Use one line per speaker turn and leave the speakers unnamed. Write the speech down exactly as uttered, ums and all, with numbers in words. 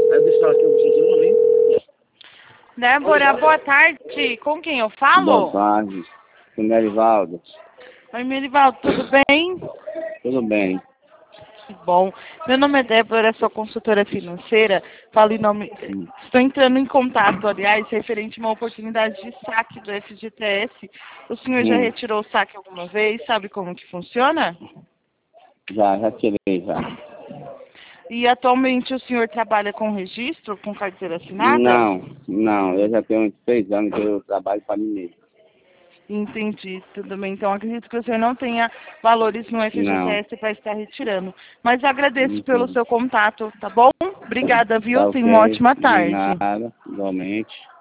Aí deixar aqui o seu nome.
Débora, boa tarde. Com quem eu falo?
Boa tarde, com o Merivaldo.
Oi, Merivaldo, tudo bem?
Tudo bem.
Que bom. Meu nome é Débora, sou consultora financeira. Falo em nome...
Hum.
Estou entrando em contato, aliás, referente a uma oportunidade de saque do F G T S. O senhor já
Hum.
retirou o saque alguma vez? Sabe como que funciona?
Já, já tirei já.
E atualmente o senhor trabalha com registro, com carteira assinada?
Não, não, eu já tenho uns três anos que eu trabalho para mim mesmo.
Entendi, tudo bem. Então acredito que o senhor não tenha valores no F G T S para estar retirando. Mas agradeço
Não
pelo
tem.
seu contato, tá bom? Obrigada, viu?
Tá
Tenha uma
ok,
ótima
de
tarde.
nada, igualmente.